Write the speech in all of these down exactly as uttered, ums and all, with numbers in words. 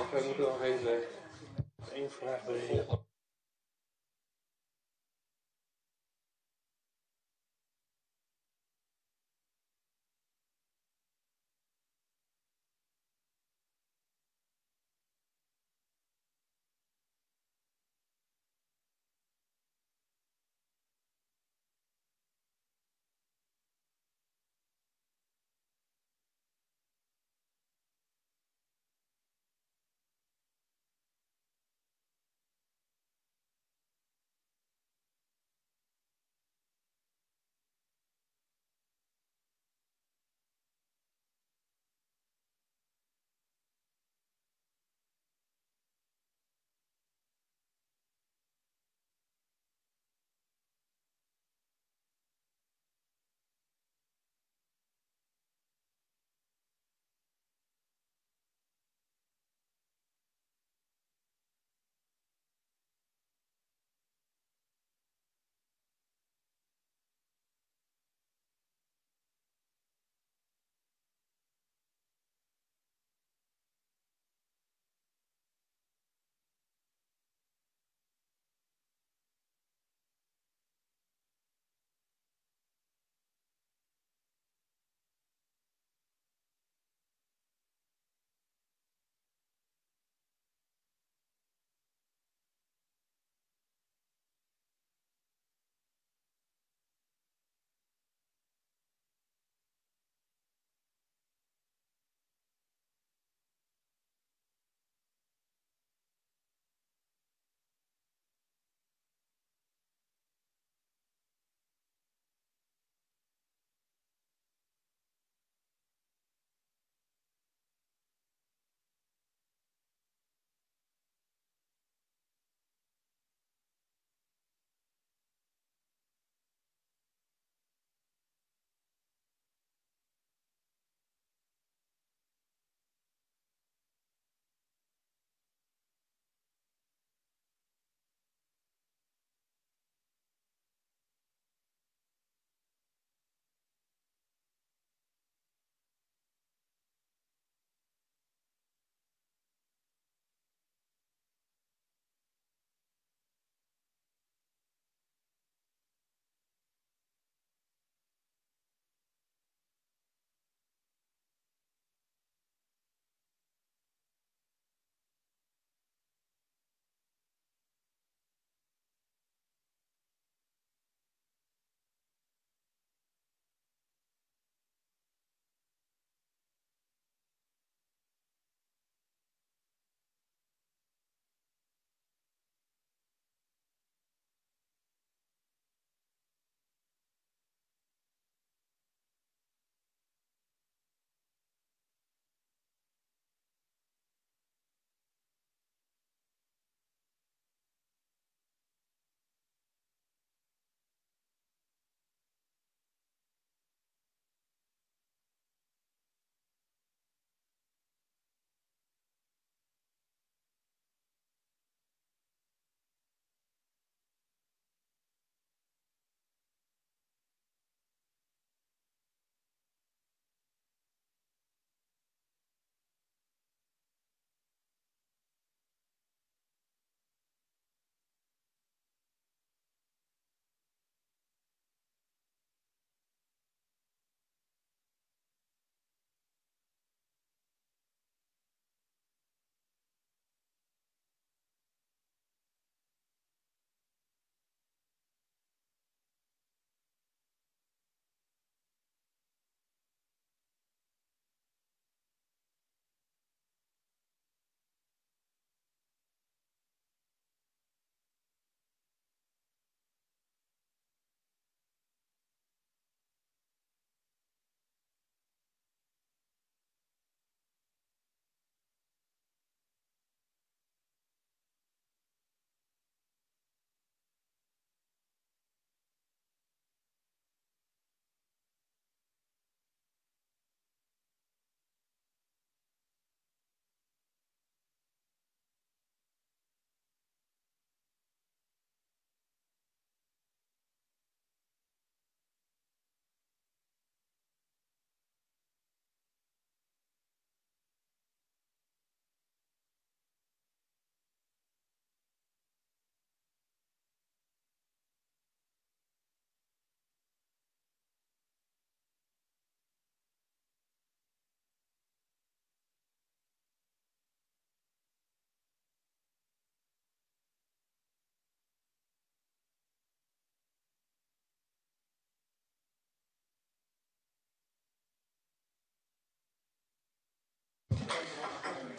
we moeten nog even één vraag beregelen.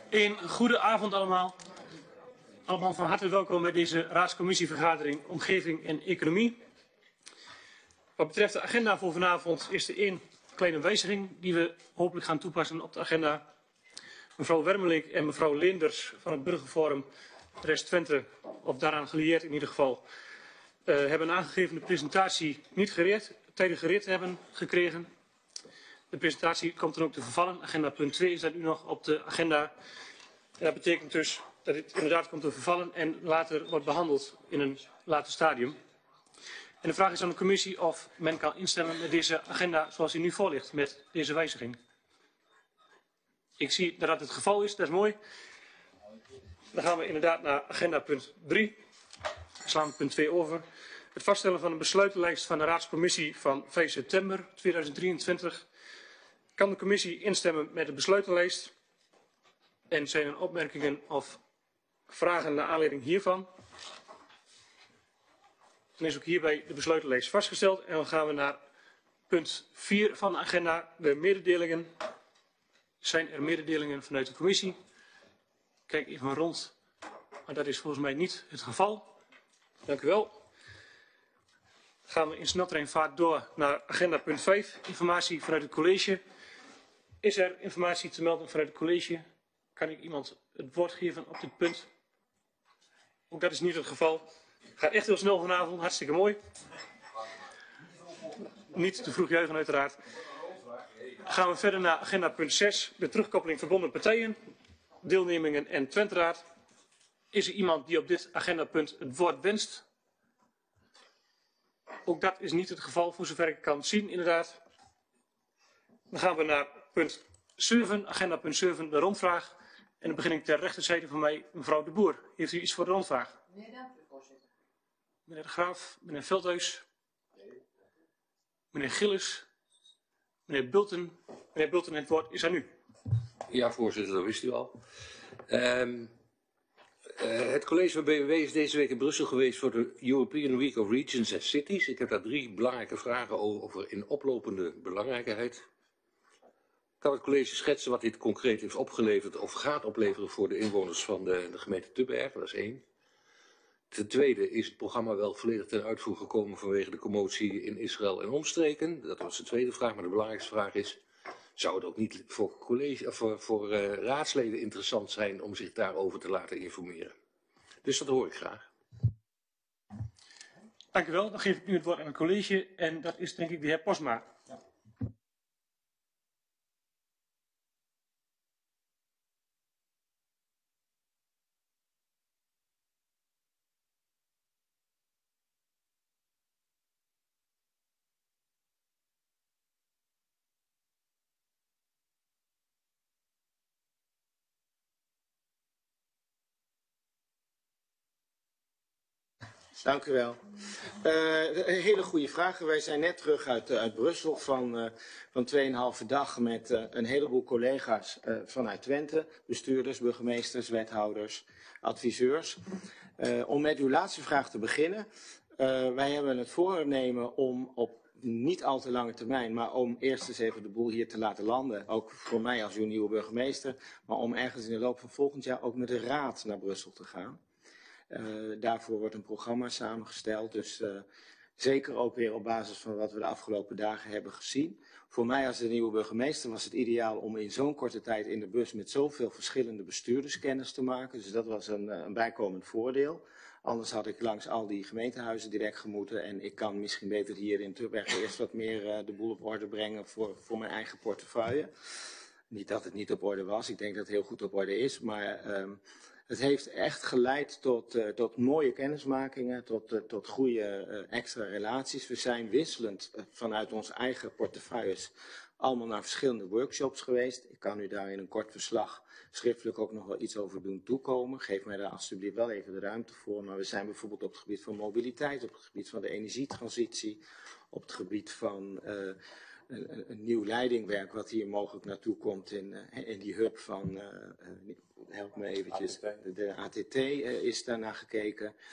Een goede avond allemaal. Allemaal van harte welkom bij deze raadscommissievergadering Omgeving en Economie. Wat betreft de agenda voor vanavond is er één kleine wijziging die we hopelijk gaan toepassen op de agenda. Mevrouw Wermelink en mevrouw Leenders van het Burgerforum Rest Twente, of daaraan gelieerd in ieder geval, uh, hebben aangegeven de presentatie niet gereed, tijdig gereed te hebben gekregen. De presentatie komt dan ook te vervallen. Agenda punt twee is dat nu nog op de agenda. En dat betekent dus dat het inderdaad komt te vervallen en later wordt behandeld in een later stadium. En de vraag is aan de commissie of men kan instemmen met deze agenda zoals die nu voor ligt, met deze wijziging. Ik zie dat dat het geval is, dat is mooi. Dan gaan we inderdaad naar agenda punt drie. We slaan punt twee over. Het vaststellen van een besluitenlijst van de raadscommissie van vijf september tweeduizend drieëntwintig. Kan de commissie instemmen met de besluitenlijst? En zijn er opmerkingen of vragen naar aanleiding hiervan? Dan is ook hierbij de besluitenlijst vastgesteld. En dan gaan we naar punt vier van de agenda, de mededelingen. Zijn er mededelingen vanuit de commissie? Kijk even rond, maar dat is volgens mij niet het geval. Dank u wel. Dan gaan we in sneltreinvaart door naar agenda punt vijf, informatie vanuit het college. Is er informatie te melden vanuit het college? Kan ik iemand het woord geven op dit punt? Ook dat is niet het geval. Gaat echt heel snel vanavond, hartstikke mooi. Niet te vroeg juichen uiteraard. Dan gaan we verder naar agenda punt zes, de terugkoppeling verbonden partijen, deelnemingen en Twenteraad. Is er iemand die op dit agendapunt het woord wenst? Ook dat is niet het geval, voor zover ik kan zien inderdaad. Dan gaan we naar punt zeven, agenda punt zeven, de rondvraag. En dan begin ik ter rechterzijde van mij, mevrouw De Boer. Heeft u iets voor de rondvraag? Nee, dank u, voorzitter. Meneer De Graaf, meneer Veldhuis, meneer Gillis, meneer Bulten. Meneer Bulten, het woord is aan u. Ja, voorzitter, dat wist u al. Um, uh, het college van B W W is deze week in Brussel geweest voor de European Week of Regions and Cities. Ik heb daar drie belangrijke vragen over in oplopende belangrijkheid. Kan het college schetsen wat dit concreet heeft opgeleverd of gaat opleveren voor de inwoners van de, de gemeente Tubbergen? Dat is één. Ten tweede, is het programma wel volledig ten uitvoer gekomen vanwege de commotie in Israël en omstreken? Dat was de tweede vraag, maar de belangrijkste vraag is, zou het ook niet voor, college, of voor, voor uh, raadsleden interessant zijn om zich daarover te laten informeren? Dus dat hoor ik graag. Dank u wel. Dan geef ik nu het woord aan het college en dat is denk ik de heer Posma. Ja. Dank u wel. Uh, een hele goede vraag. Wij zijn net terug uit, uh, uit Brussel van, uh, van tweeënhalve dag met uh, een heleboel collega's uh, vanuit Twente. Bestuurders, burgemeesters, wethouders, adviseurs. Uh, om met uw laatste vraag te beginnen. Uh, wij hebben het voornemen om op niet al te lange termijn, maar om eerst eens even de boel hier te laten landen. Ook voor mij als uw nieuwe burgemeester. Maar om ergens in de loop van volgend jaar ook met de raad naar Brussel te gaan. Uh, daarvoor wordt een programma samengesteld, dus uh, zeker ook weer op basis van wat we de afgelopen dagen hebben gezien. Voor mij als de nieuwe burgemeester was het ideaal om in zo'n korte tijd in de bus met zoveel verschillende bestuurders kennis te maken. Dus dat was een, een bijkomend voordeel. Anders had ik langs al die gemeentehuizen direct gemoeten en ik kan misschien beter hier in Tubbergen eerst wat meer uh, de boel op orde brengen voor, voor mijn eigen portefeuille. Niet dat het niet op orde was, ik denk dat het heel goed op orde is, maar um, het heeft echt geleid tot, uh, tot mooie kennismakingen, tot, uh, tot goede uh, extra relaties. We zijn wisselend uh, vanuit onze eigen portefeuilles allemaal naar verschillende workshops geweest. Ik kan u daar in een kort verslag schriftelijk ook nog wel iets over doen toekomen. Geef mij daar alsjeblieft wel even de ruimte voor. Maar we zijn bijvoorbeeld op het gebied van mobiliteit, op het gebied van de energietransitie, op het gebied van uh, een, een nieuw leidingwerk wat hier mogelijk naartoe komt in, uh, in die hub van, uh, uh, help me eventjes, de A T T uh, is daarnaar gekeken.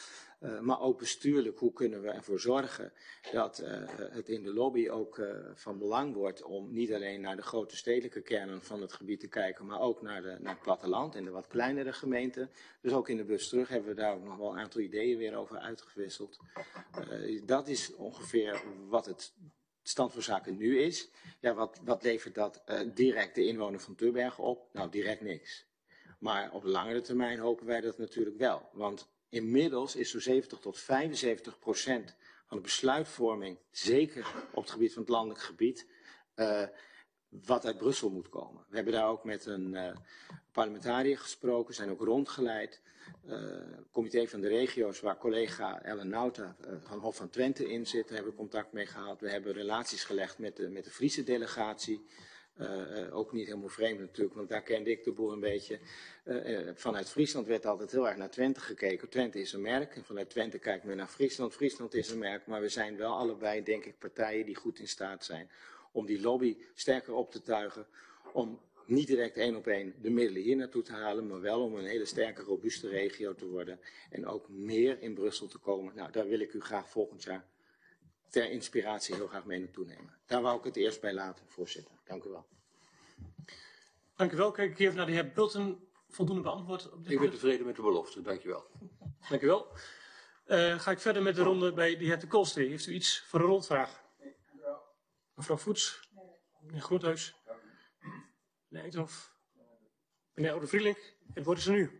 Uh, maar ook bestuurlijk, hoe kunnen we ervoor zorgen dat uh, het in de lobby ook uh, van belang wordt om niet alleen naar de grote stedelijke kernen van het gebied te kijken, maar ook naar, de, naar het platteland en de wat kleinere gemeenten. Dus ook in de bus terug hebben we daar ook nog wel een aantal ideeën weer over uitgewisseld. Uh, dat is ongeveer wat het stand van zaken nu is. Ja, wat, wat levert dat uh, direct de inwoner van Tubbergen op? Nou, direct niks. Maar op langere termijn hopen wij dat natuurlijk wel. Want inmiddels is zo'n zeventig tot vijfenzeventig procent van de besluitvorming, zeker op het gebied van het landelijk gebied, uh, wat uit Brussel moet komen. We hebben daar ook met een uh, parlementariër gesproken, zijn ook rondgeleid. Uh, comité van de regio's, waar collega Ellen Nauta uh, van Hof van Twente in zit, hebben we contact mee gehad. We hebben relaties gelegd met de, met de Friese delegatie. Uh, uh, ook niet helemaal vreemd natuurlijk, want daar kende ik de boel een beetje. Uh, uh, vanuit Friesland werd altijd heel erg naar Twente gekeken. Twente is een merk en vanuit Twente kijken we naar Friesland. Friesland is een merk, maar we zijn wel allebei, denk ik, partijen die goed in staat zijn om die lobby sterker op te tuigen. Om niet direct één op één de middelen hier naartoe te halen, maar wel om een hele sterke, robuuste regio te worden. En ook meer in Brussel te komen. Nou, daar wil ik u graag volgend jaar ter inspiratie heel graag mee naartoe nemen. Daar wou ik het eerst bij laten, voorzitter. Dank u wel. Dank u wel. Kijk ik even naar de heer Bulten. Voldoende beantwoord op dit Ik ben tevreden met de belofte. Dank u wel. Dank u wel. Uh, ga ik verder met de ronde bij de heer de Koolstee. Heeft u iets voor een rondvraag? Nee, dank u wel. Mevrouw Voets? Nee. Meneer Groothuis? Meneer Eindhoven? Meneer Oude-Vrielink? Het woord is er nu.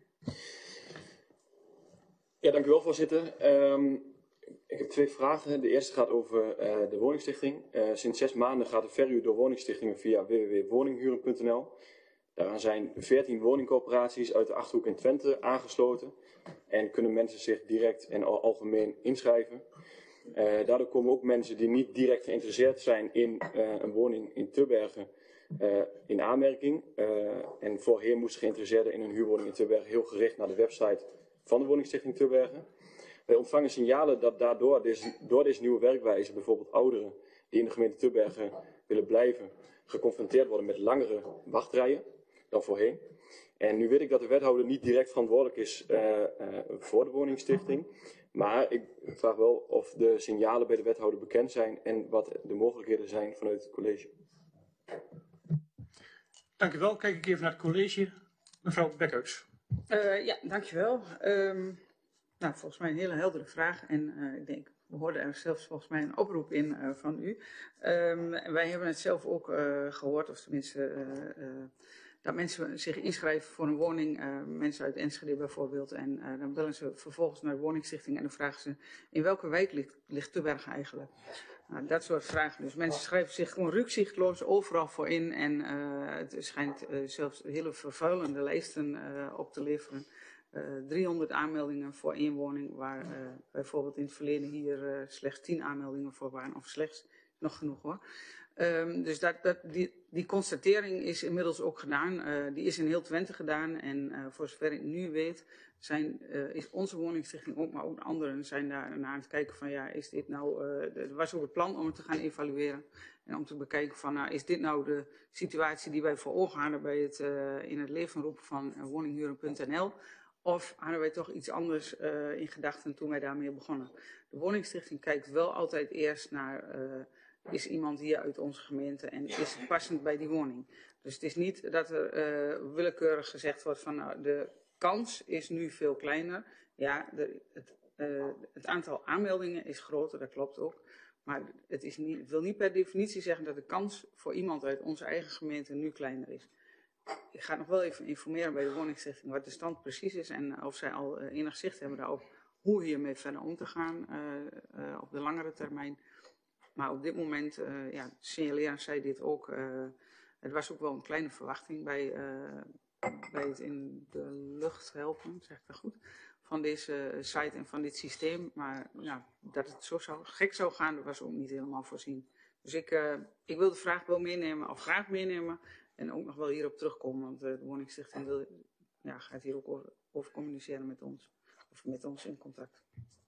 Ja, dank u wel, voorzitter. Um, ik heb twee vragen. De eerste gaat over uh, de woningstichting. Uh, sinds zes maanden gaat de verhuur door woningstichtingen via w w w punt woninghuren punt n l. Daaraan zijn veertien woningcorporaties uit de Achterhoek in Twente aangesloten. En kunnen mensen zich direct en al algemeen inschrijven. Uh, daardoor komen ook mensen die niet direct geïnteresseerd zijn in uh, een woning in Tubbergen uh, in aanmerking. Uh, en voorheen moesten geïnteresseerden in een huurwoning in Tubbergen heel gericht naar de website van de woningstichting Tubbergen. Wij ontvangen signalen dat daardoor deze, door deze nieuwe werkwijze bijvoorbeeld ouderen die in de gemeente Tubbergen willen blijven, geconfronteerd worden met langere wachtrijen dan voorheen. En nu weet ik dat de wethouder niet direct verantwoordelijk is uh, uh, voor de woningstichting. Maar ik vraag wel of de signalen bij de wethouder bekend zijn en wat de mogelijkheden zijn vanuit het college. Dank u wel. Kijk ik even naar het college. Mevrouw Bekhuis. Uh, ja, dankjewel. Um, nou, volgens mij een hele heldere vraag. En uh, ik denk, we hoorden er zelfs volgens mij een oproep in uh, van u. Um, wij hebben het zelf ook uh, gehoord, of tenminste, uh, uh, dat mensen zich inschrijven voor een woning. Uh, mensen uit Enschede bijvoorbeeld. En uh, dan bellen ze vervolgens naar de woningstichting en dan vragen ze, in welke wijk ligt, ligt Tubbergen eigenlijk? Nou, dat soort vragen. Dus mensen schrijven zich gewoon rukzichtloos overal voor in. En uh, het schijnt uh, zelfs hele vervuilende lijsten uh, op te leveren. Uh, driehonderd aanmeldingen voor één woning, waar uh, bijvoorbeeld in het verleden hier uh, slechts tien aanmeldingen voor waren. Of slechts, nog genoeg hoor. Um, dus dat, dat, die, die constatering is inmiddels ook gedaan. Uh, die is in heel Twente gedaan. En uh, voor zover ik nu weet, zijn, uh, is onze woningstichting ook, maar ook anderen zijn daar naar aan het kijken van ja, is dit nou, uh, er was ook het plan om het te gaan evalueren. En om te bekijken van nou, is dit nou de situatie die wij voor ogen hadden bij het uh, in het leven roepen van uh, woninghuren punt n l. Of hadden wij toch iets anders uh, in gedachten toen wij daarmee begonnen. De woningstichting kijkt wel altijd eerst naar, uh, is iemand hier uit onze gemeente en is het passend bij die woning. Dus het is niet dat er uh, willekeurig gezegd wordt van nou, de kans is nu veel kleiner. Ja, de, het, uh, het aantal aanmeldingen is groter, dat klopt ook. Maar het, is niet, het wil niet per definitie zeggen dat de kans voor iemand uit onze eigen gemeente nu kleiner is. Ik ga nog wel even informeren bij de woningstichting wat de stand precies is en of zij al uh, enig zicht hebben daarop hoe hiermee verder om te gaan uh, uh, op de langere termijn. Maar op dit moment uh, ja, signaleren zij dit ook. Uh, het was ook wel een kleine verwachting bij, uh, bij het in de lucht helpen, zeg ik dat goed, van deze site en van dit systeem. Maar ja, dat het zo zou, gek zou gaan, dat was ook niet helemaal voorzien. Dus ik, uh, ik wil de vraag wel meenemen, of graag meenemen. En ook nog wel hierop terugkomen, want uh, de woningstichting wil, ja, gaat hier ook over, over communiceren met ons. Of met ons in contact.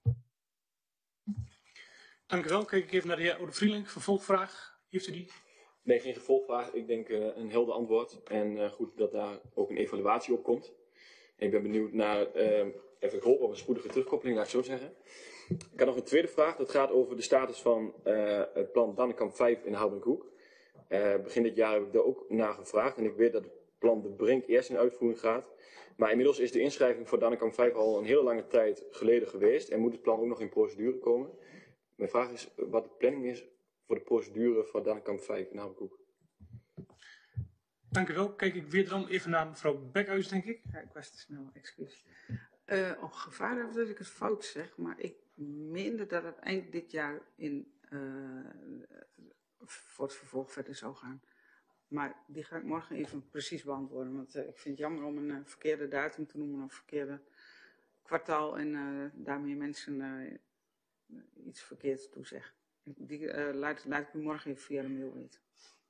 Dank u wel. Kijk ik even naar de heer Oude-Vrielink. Vervolgvraag. Heeft u die? Nee, geen vervolgvraag. Ik denk uh, een helder antwoord. En uh, goed dat daar ook een evaluatie op komt. En ik ben benieuwd naar, uh, even geholpen op een spoedige terugkoppeling, laat ik zo zeggen. Ik had nog een tweede vraag, dat gaat over de status van uh, het plan Dannenkamp vijf in Houdinghoek. Uh, begin dit jaar heb ik daar ook naar gevraagd en ik weet dat het plan De Brink eerst in uitvoering gaat. Maar inmiddels is de inschrijving voor Dannenkamp vijf al een hele lange tijd geleden geweest en moet het plan ook nog in procedure komen. Mijn vraag is wat de planning is voor de procedure voor Dannenkamp vijf in Houdinghoek. Dank u wel. Kijk ik wederom even naar mevrouw Bekhuis, denk ik. Ja, ik was te snel, excuus. Uh, op gevaar heb dat ik het fout zeg, maar ik meende dat het eind dit jaar in, uh, voor het vervolg verder zou gaan. Maar die ga ik morgen even precies beantwoorden, want uh, ik vind het jammer om een uh, verkeerde datum te noemen of een verkeerde kwartaal en uh, daarmee mensen uh, iets verkeerds toezeggen. Die uh, laat, laat ik u morgen even via de mail weten.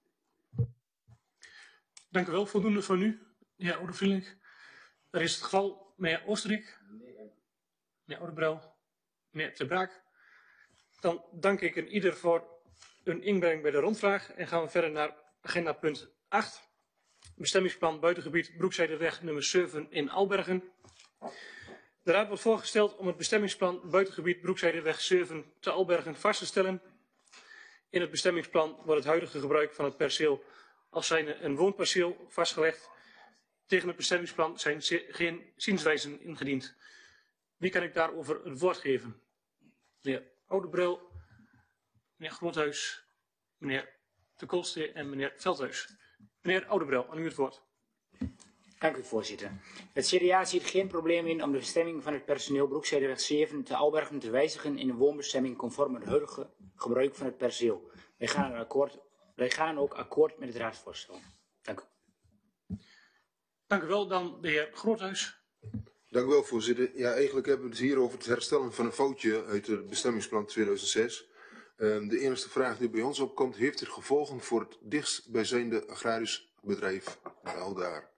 Dank u wel. Voldoende voor nu. Ja, Oude-Vriendelijk. Dat is het geval. Meneer Oosterik. Meneer Oudebrel. Meneer Ter Braak. Dan dank ik een ieder voor een inbreng bij de rondvraag. En gaan we verder naar agenda punt acht. Bestemmingsplan buitengebied Broekzijderweg nummer zeven in Albergen. De Raad wordt voorgesteld om het bestemmingsplan buitengebied Broekzijderweg zeven te Albergen vast te stellen. In het bestemmingsplan wordt het huidige gebruik van het perceel als zijnde een woonperceel vastgelegd. Tegen het bestemmingsplan zijn geen zienswijzen ingediend. Wie kan ik daarover het woord geven? Meneer Oudebrel, meneer Groothuis, meneer De Kolste en meneer Veldhuis. Meneer Oudebrel, aan u het woord. Dank u, voorzitter. Het C D A ziet geen probleem in om de bestemming van het personeel Broekzijderweg zeven te Albergen te wijzigen in een woonbestemming conform het huidige gebruik van het perceel. Wij gaan, akkoord, wij gaan ook akkoord met het raadsvoorstel. Dank u. Dank u wel. Dan de heer Groothuis. Dank u wel, voorzitter. Ja, eigenlijk hebben we het hier over het herstellen van een foutje uit het bestemmingsplan tweeduizend zes. Uh, de enige vraag die bij ons opkomt, heeft het gevolgen voor het dichtstbijzijnde agrarisch bedrijf? Al daar.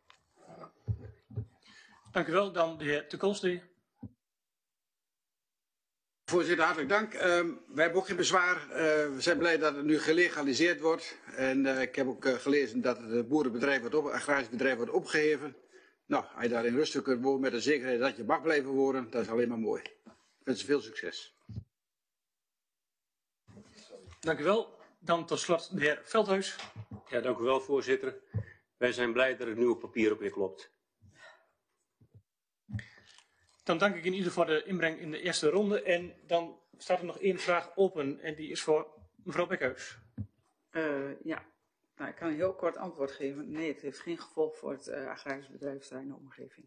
Dank u wel. Dan de heer De Kolste. Voorzitter, hartelijk dank. Uh, wij hebben ook geen bezwaar. Uh, we zijn blij dat het nu gelegaliseerd wordt. En uh, ik heb ook uh, gelezen dat het boerenbedrijf, wordt op, agrarisch bedrijf wordt opgeheven. Nou, als je daar in rustig kunt wonen met de zekerheid dat je mag blijven wonen, dat is alleen maar mooi. Ik wens je veel succes. Dank u wel. Dan tot slot de heer Veldhuis. Ja, dank u wel, voorzitter. Wij zijn blij dat het nu op papier ook weer klopt. Dan dank ik in ieder geval voor de inbreng in de eerste ronde. En dan staat er nog één vraag open en die is voor mevrouw Bekhuis. Uh, ja, nou, ik kan een heel kort antwoord geven. Nee, het heeft geen gevolg voor het uh, agrarisch bedrijfsterrein in de omgeving.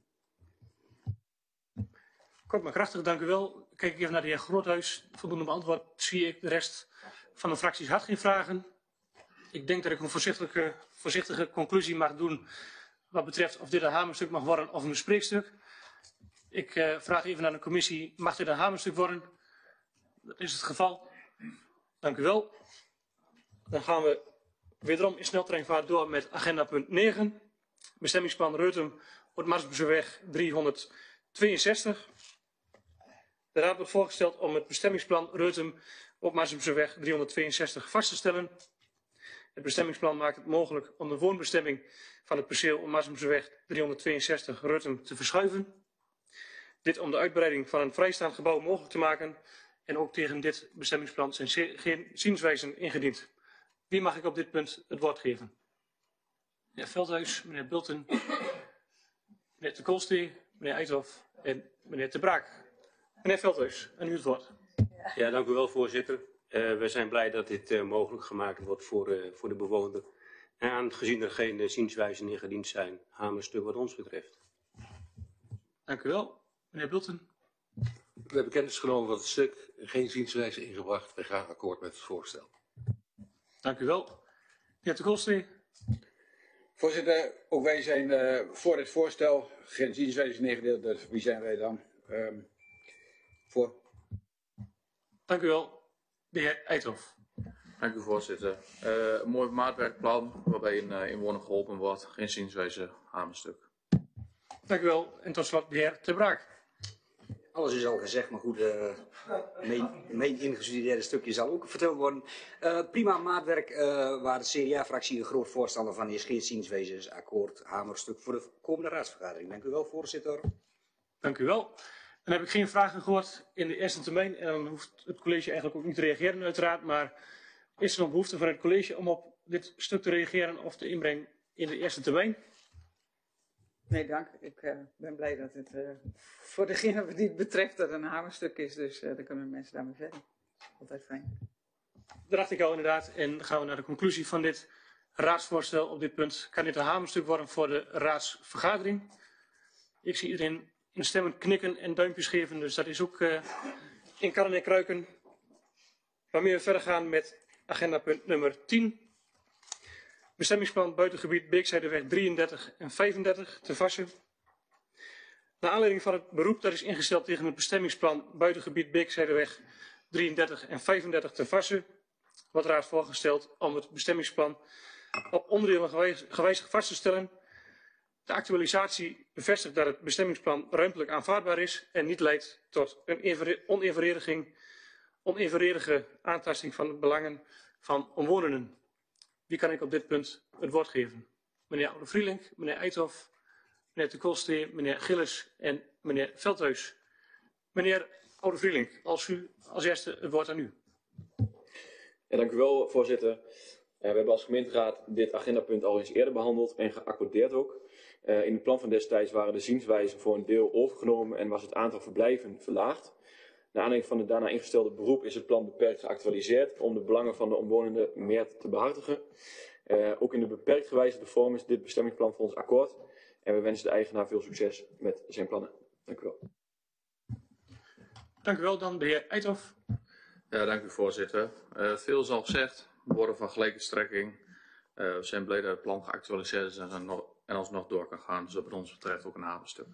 Kort maar krachtig, dank u wel. Kijk ik even naar de heer Groothuis. Voldoende beantwoord zie ik. De rest van de fracties had geen vragen. Ik denk dat ik een voorzichtige, voorzichtige conclusie mag doen wat betreft of dit een hamerstuk mag worden of een bespreekstuk. Ik uh, vraag even aan de commissie, mag dit een hamerstuk worden? Dat is het geval. Dank u wel. Dan gaan we wederom in sneltreinvaart door met agenda punt negen. Bestemmingsplan Reutem, Oud-Marsbuseweg driehonderdtweeënzestig. De Raad wordt voorgesteld om het bestemmingsplan Reutem, Oud-Marsbuseweg driehonderdtweeënzestig vast te stellen. Het bestemmingsplan maakt het mogelijk om de woonbestemming van het perceel Oud-Marsbuseweg driehonderdtweeënzestig Reutem te verschuiven. Dit om de uitbreiding van een vrijstaand gebouw mogelijk te maken. En ook tegen dit bestemmingsplan zijn geen zienswijzen ingediend. Wie mag ik op dit punt het woord geven? Meneer Veldhuis, meneer Bulten, meneer De Kolste, meneer Eijthoff en meneer Ter Braak. Meneer Veldhuis, aan u het woord. Ja, dank u wel, voorzitter. Uh, we zijn blij dat dit uh, mogelijk gemaakt wordt voor, uh, voor de bewoner. En aangezien er geen uh, zienswijzen ingediend zijn, hamerstuk wat ons betreft. Dank u wel. Meneer Bulten. We hebben kennis genomen van het stuk, geen zienswijze ingebracht. We gaan akkoord met het voorstel. Dank u wel. Meneer De Kolste. Voorzitter, ook wij zijn uh, voor dit voorstel. Geen zienswijze ingedeeld, dus wie zijn wij dan? Um, voor. Dank u wel. De heer Eijthoff. Dank u, voorzitter. Uh, een mooi maatwerkplan waarbij een uh, inwoner geholpen wordt. Geen zienswijze hamerstuk. Dank u wel. En tot slot de heer Ter Braak. alles is al gezegd, maar goed, uh, mijn, mijn ingestudeerde stukje zal ook verteld worden. Uh, prima maatwerk, uh, waar de C D A-fractie een groot voorstander van is. Geen zienswijzesakkoord, hamerstuk voor de komende raadsvergadering. Dank u wel, voorzitter. Dank u wel. Dan heb ik geen vragen gehoord in de eerste termijn. En dan hoeft het college eigenlijk ook niet te reageren, uiteraard. Maar is er nog behoefte van het college om op dit stuk te reageren of te inbrengen in de eerste termijn? Nee, dank. Ik uh, ben blij dat het uh, voor degene die het betreft dat een hamerstuk is. Dus uh, dan kunnen mensen daarmee verder. Altijd fijn. Dat dacht ik al inderdaad. En dan gaan we naar de conclusie van dit raadsvoorstel op dit punt. Kan dit een hamerstuk worden voor de raadsvergadering? Ik zie iedereen in stemmen knikken en duimpjes geven. Dus dat is ook uh, in kannen en kruiken. Waarmee we verder gaan met agendapunt nummer tien. Bestemmingsplan buitengebied Beekzijdeweg drieëndertig en vijfendertig te Vassen. Naar aanleiding van het beroep dat is ingesteld tegen het bestemmingsplan buitengebied Beekzijdeweg drieëndertig en vijfendertig te Vassen, wordt raad voorgesteld om het bestemmingsplan op onderdelen gewijzigd vast te stellen. De actualisatie bevestigt dat het bestemmingsplan ruimtelijk aanvaardbaar is en niet leidt tot een onevenrediging, onevenredige aantasting van de belangen van omwonenden. Wie kan ik op dit punt het woord geven? Meneer Oude-Vrielink, meneer Eithoff, meneer de Kolstee, meneer Gillis en meneer Veldhuis. Meneer Oude-Vrielink, als u als eerste het woord aan u. Ja, dank u wel, voorzitter. Uh, we hebben als gemeenteraad dit agendapunt al eens eerder behandeld en geaccordeerd ook. Uh, in het plan van destijds waren de zienswijzen voor een deel overgenomen en was het aantal verblijven verlaagd. Naar aanleiding van het daarna ingestelde beroep is het plan beperkt geactualiseerd om de belangen van de omwonenden meer te behartigen. Uh, ook in de beperkt gewijzigde vorm is dit bestemmingsplan voor ons akkoord. En we wensen de eigenaar veel succes met zijn plannen. Dank u wel. Dank u wel. Dan de heer Eithoff. Ja, dank u voorzitter. Uh, veel is al gezegd. Woorden van gelijke strekking. Uh, we zijn blij dat het plan geactualiseerd is en, nog, en alsnog door kan gaan. Dus wat ons betreft ook een hamerstuk.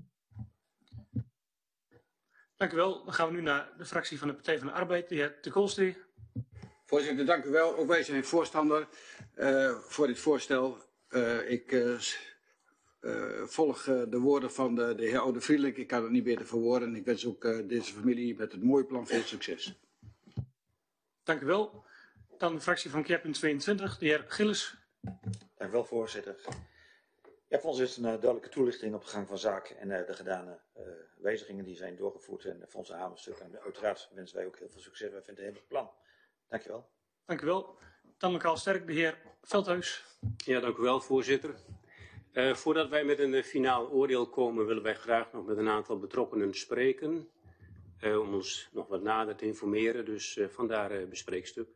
Dank u wel. Dan gaan we nu naar de fractie van de Partij van de Arbeid, de heer de Kolstee. Voorzitter, dank u wel. Ook wij zijn voorstander uh, voor dit voorstel. Uh, ik uh, uh, volg uh, de woorden van de, de heer Oude-Vrielink. Ik kan het niet beter verwoorden. Ik wens ook uh, deze familie met het mooie plan veel succes. Dank u wel. Dan de fractie van Keerpunt tweeëntwintig, de heer Gillis. Dank u wel, voorzitter. Ja, voor ons is het een uh, duidelijke toelichting op de gang van zaken en uh, de gedane uh, wijzigingen die zijn doorgevoerd en voor onze hamerstuk. En uiteraard wensen wij ook heel veel succes. Wij vinden het een heel plan. Dank je wel. Dank u wel. Dan lokaal sterk, de heer Veldhuis. Ja, dank u wel, voorzitter. Uh, voordat wij met een uh, finaal oordeel komen, willen wij graag nog met een aantal betrokkenen spreken. Uh, om ons nog wat nader te informeren, dus uh, vandaar uh, bespreekstuk.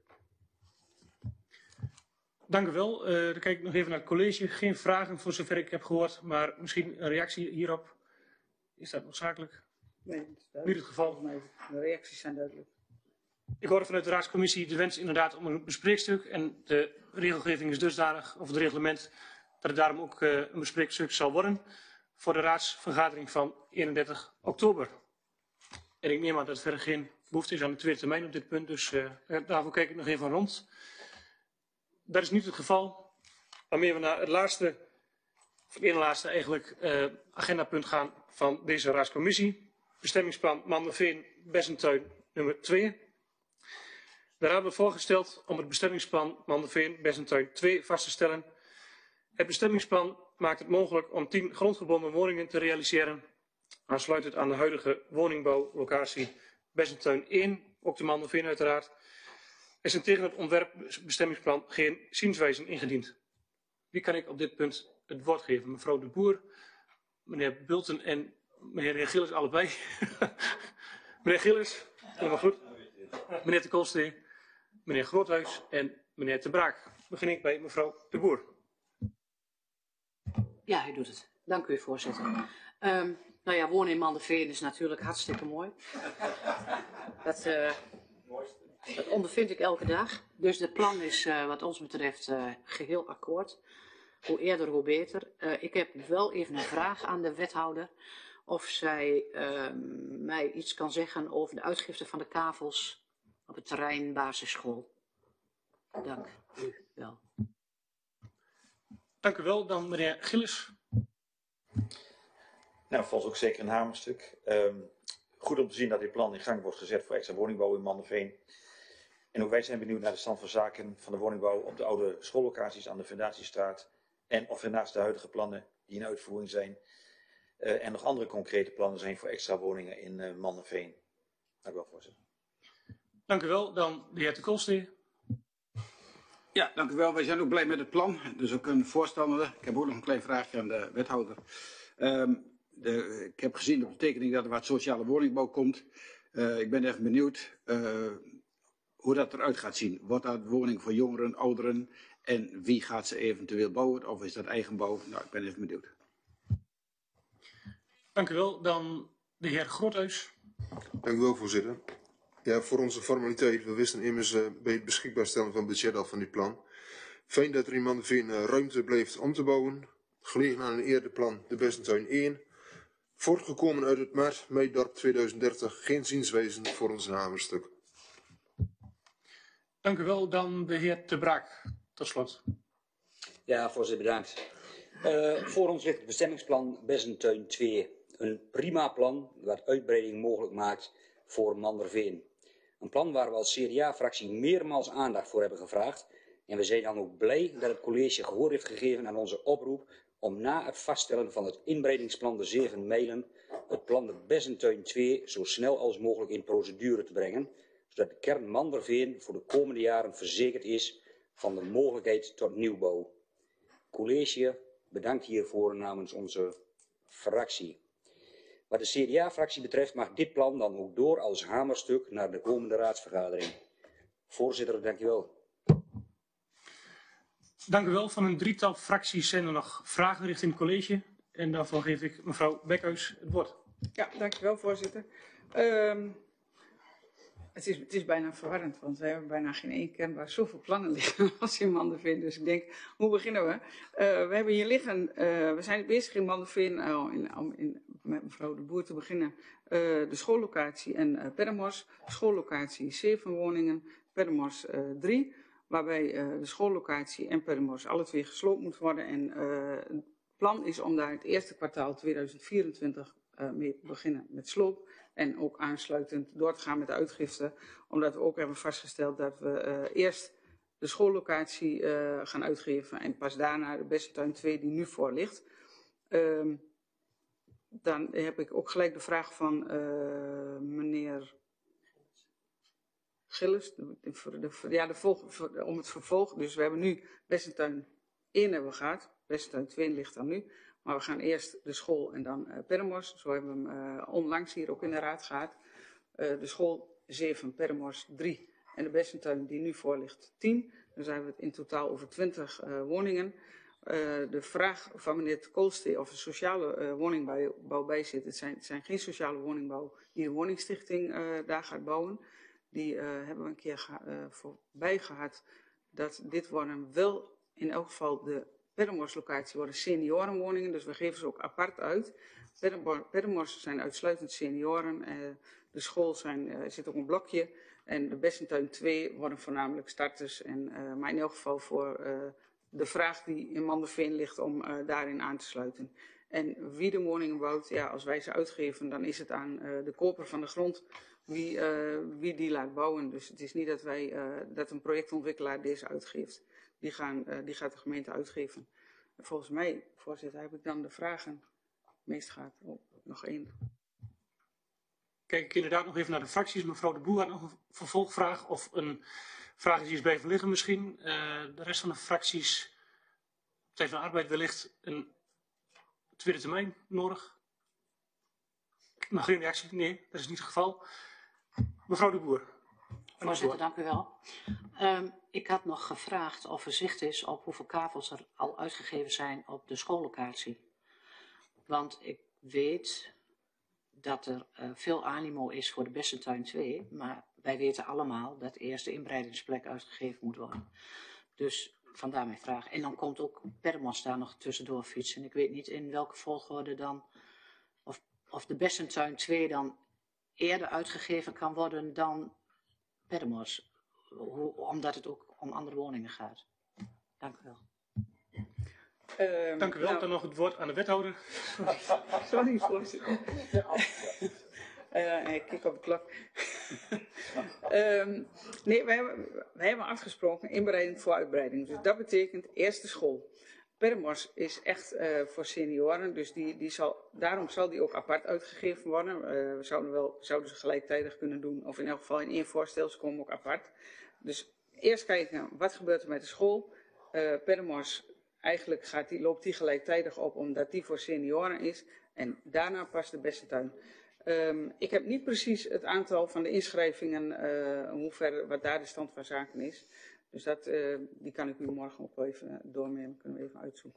Dank u wel. Uh, dan kijk ik nog even naar het college. Geen vragen voor zover ik heb gehoord, maar misschien een reactie hierop. Is dat noodzakelijk? Nee, dat is duidelijk. Niet het geval. De reacties zijn duidelijk. Ik hoorde vanuit de raadscommissie de wens inderdaad om een bespreekstuk. En de regelgeving is dusdanig, of het reglement, dat het daarom ook uh, een bespreekstuk zal worden. Voor de raadsvergadering van eenendertig oktober. En ik neem aan dat er verder geen behoefte is aan de tweede termijn op dit punt. Dus uh, daarvoor kijk ik nog even rond. Dat is niet het geval. Waarmee we naar het laatste, of het ene laatste eigenlijk, uh, agendapunt gaan van deze raadscommissie. Bestemmingsplan Manderveen, Bessentuin nummer twee. De raad wordt voorgesteld om het bestemmingsplan Manderveen, Bessentuin twee vast te stellen. Het bestemmingsplan maakt het mogelijk om tien grondgebonden woningen te realiseren. Aansluitend aan de huidige woningbouwlocatie Bessentuin één, ook de Manderveen uiteraard. Er zijn tegen het ontwerpbestemmingsplan geen zienswijzen ingediend. Wie kan ik op dit punt het woord geven? Mevrouw de Boer, meneer Bulten en meneer Gillis allebei. Meneer Gillis, helemaal goed. Meneer de Kolstee, meneer Groothuis en meneer Te Braak. Begin ik bij mevrouw de Boer. Ja, hij doet het. Dank u, voorzitter. Um, nou ja, wonen in Manderveen is natuurlijk hartstikke mooi. Dat, uh, dat ondervind ik elke dag. Dus het plan is uh, wat ons betreft uh, geheel akkoord. Hoe eerder, hoe beter. Uh, ik heb wel even een vraag aan de wethouder. Of zij uh, mij iets kan zeggen over de uitgifte van de kavels op het terrein basisschool. Dank u wel. Dank u wel. Dan meneer Gillis. Nou, valt ook zeker een hamerstuk. Um, goed om te zien dat dit plan in gang wordt gezet voor extra woningbouw in Manderveen. En ook wij zijn benieuwd naar de stand van zaken van de woningbouw op de oude schoollocaties aan de Fundatiestraat. En of er naast de huidige plannen die in uitvoering zijn, uh, en nog andere concrete plannen zijn voor extra woningen in uh, Manderveen. Dank u wel, voorzitter. Dank u wel. Dan de heer de Koolsteer. Ja, dank u wel. Wij zijn ook blij met het plan. Dus ook een voorstander. Ik heb ook nog een klein vraagje aan de wethouder. Um, de, ik heb gezien op de tekening dat er wat sociale woningbouw komt. Uh, ik ben even benieuwd uh, hoe dat eruit gaat zien. Wordt dat woning voor jongeren, ouderen? En wie gaat ze eventueel bouwen? Of is dat eigenbouw? Nou, ik ben even benieuwd. Dank u wel. Dan de heer Grothuis. Dank u wel, voorzitter. Ja, voor onze formaliteit. We wisten immers uh, bij het beschikbaar stellen van budget al van dit plan. Fijn dat er in Manderveen uh, ruimte blijft om te bouwen. Gelegen aan een eerder plan, de Bestentuin één. Voortgekomen uit het maart meidorp tweeduizend dertig. Geen zienswijzen voor ons hamerstuk. Dank u wel. Dan de heer Te Braak. Tot slot. Ja, voorzitter, bedankt. Uh, voor ons ligt het bestemmingsplan Bestentuin twee. Een prima plan dat uitbreiding mogelijk maakt voor Manderveen. Een plan waar we als C D A-fractie meermaals aandacht voor hebben gevraagd. En we zijn dan ook blij dat het college gehoor heeft gegeven aan onze oproep om na het vaststellen van het inbreidingsplan de zeven mijlen het plan de Bestentuin twee zo snel als mogelijk in procedure te brengen, zodat de kern Manderveen voor de komende jaren verzekerd is van de mogelijkheid tot nieuwbouw. College bedankt hiervoor namens onze fractie. Wat de C D A-fractie betreft mag dit plan dan ook door als hamerstuk naar de komende raadsvergadering. Voorzitter, dank u wel. Dank u wel. Van een drietal fracties zijn er nog vragen richting het college. En daarvoor geef ik mevrouw Bekhuis het woord. Ja, dank u wel, voorzitter. Um, het, is, het is bijna verwarrend, want we hebben bijna geen één kern waar zoveel plannen liggen als in Manderveen. Dus ik denk, hoe beginnen we? Uh, we hebben hier liggen, uh, we zijn bezig in Manderveen, uh, in, in, in, met mevrouw de Boer te beginnen, uh, de schoollocatie en uh, Perremors. Schoollocatie zeven woningen, Perremors uh, drie. Waarbij uh, de schoollocatie en Perremors alle twee gesloopt moet worden. En uh, het plan is om daar het eerste kwartaal tweeduizend vierentwintig uh, mee te beginnen met sloop. En ook aansluitend door te gaan met de uitgifte. Omdat we ook hebben vastgesteld dat we uh, eerst de schoollocatie uh, gaan uitgeven. En pas daarna de Bestentuin twee die nu voor ligt. Uh, dan heb ik ook gelijk de vraag van uh, meneer Gillis, de, de, de, ja, de volg, om het vervolg. Dus we hebben nu Bestentuin één hebben we gehad, Bestentuin twee ligt dan nu. Maar we gaan eerst de school en dan uh, Perremors. Zo hebben we hem uh, onlangs hier ook in de raad gehad. Uh, de school zeven, Perremors drie en de Bestentuin die nu voor ligt tien. Dan zijn we het in totaal over twintig uh, woningen. Uh, de vraag van meneer Koolstee of er sociale uh, woningbouw bij zit. Het zijn, het zijn geen sociale woningbouw die de woningstichting uh, daar gaat bouwen. Die uh, hebben we een keer ge, uh, voorbij gehad. Dat dit worden wel in elk geval de Perremors locatie worden seniorenwoningen. Dus we geven ze ook apart uit. Perremors zijn uitsluitend senioren. Uh, de school zijn, uh, zit ook een blokje. En de Bestentuin twee worden voornamelijk starters. En, uh, maar in elk geval voor uh, de vraag die in Manderveen ligt om uh, daarin aan te sluiten. En wie de woningen bouwt, ja, als wij ze uitgeven, dan is het aan uh, de koper van de grond wie, uh, wie die laat bouwen. Dus het is niet dat, wij, uh, dat een projectontwikkelaar deze uitgeeft. Die, gaan, uh, die gaat de gemeente uitgeven. En volgens mij, voorzitter, heb ik dan de vragen. Meest gaat oh, nog één. Kijk ik inderdaad nog even naar de fracties. Mevrouw de Boer had nog een vervolgvraag of een vraag die is blijven liggen misschien. Uh, de rest van de fracties, Partij van de Arbeid wellicht een tweede termijn nodig. Nog geen reactie? Nee, dat is niet het geval. Mevrouw de Boer. Voorzitter, dank u wel. Um, ik had nog gevraagd of er zicht is op hoeveel kavels er al uitgegeven zijn op de schoollocatie. Want ik weet dat er uh, veel animo is voor de Bestentuin twee, maar wij weten allemaal dat eerst de inbreidingsplek uitgegeven moet worden. Dus vandaar mijn vraag. En dan komt ook Perremors daar nog tussendoor fietsen. Ik weet niet in welke volgorde dan, of, of de Bestentuin twee dan eerder uitgegeven kan worden dan Perremors, hoe, omdat het ook om andere woningen gaat. Dank u wel. Um, Dank u wel. Nou, dan nog het woord aan de wethouder. Sorry, voorzitter. Uh, ik kijk op de klok. um, nee, wij hebben, wij hebben afgesproken inbereiding voor uitbreiding. Dus dat betekent eerste school. Permos is echt uh, voor senioren, dus die, die zal, daarom zal die ook apart uitgegeven worden. Uh, we zouden, wel, zouden ze gelijktijdig kunnen doen, of in elk geval in één voorstel, ze komen ook apart. Dus eerst kijken, wat gebeurt er met de school? Uh, Permos, eigenlijk gaat die, loopt die gelijktijdig op, omdat die voor senioren is. En daarna pas de beste tuin. Um, ik heb niet precies het aantal van de inschrijvingen, uh, hoe ver, wat daar de stand van zaken is. Dus dat, uh, die kan ik u morgen ook even doornemen, kunnen we even uitzoeken.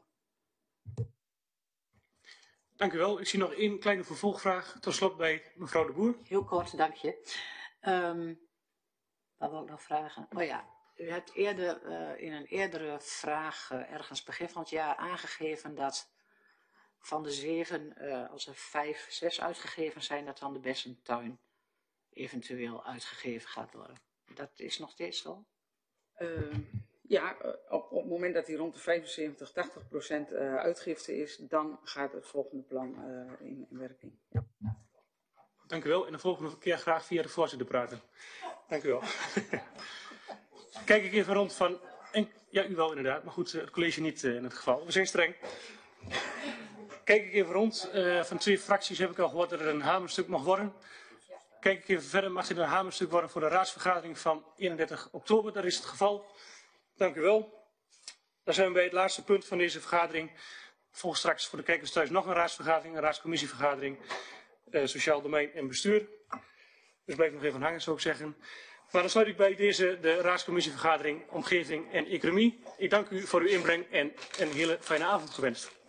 Dank u wel. Ik zie nog één kleine vervolgvraag tot slot bij mevrouw de Boer. Heel kort, dank je. Um, wat wil ik nog vragen? Oh ja, u hebt eerder uh, in een eerdere vraag uh, ergens begin van het jaar aangegeven dat van de zeven, uh, als er vijf, zes uitgegeven zijn, dat dan de Bessentuin eventueel uitgegeven gaat worden. Dat is nog steeds zo? Uh, ja, op, op het moment dat hij rond de vijfenzeventig, tachtig procent uh, uitgifte is, dan gaat het volgende plan uh, in, in werking. Ja. Dank u wel. En de volgende keer graag via de voorzitter praten. Dank u wel. Kijk ik even rond van... En, ja, u wel inderdaad, maar goed, het college niet uh, in het geval. We zijn streng. Kijk ik even rond. Uh, van twee fracties heb ik al gehoord dat er een hamerstuk mag worden. Kijk ik even verder, mag dit een hamerstuk worden voor de raadsvergadering van eenendertig oktober. Dat is het geval. Dank u wel. Dan zijn we bij het laatste punt van deze vergadering. Volgt straks voor de kijkers thuis nog een raadsvergadering, een raadscommissievergadering, uh, sociaal domein en bestuur. Dus blijf nog even hangen, zou ik zeggen. Maar dan sluit ik bij deze de raadscommissievergadering omgeving en economie. Ik dank u voor uw inbreng en een hele fijne avond gewenst.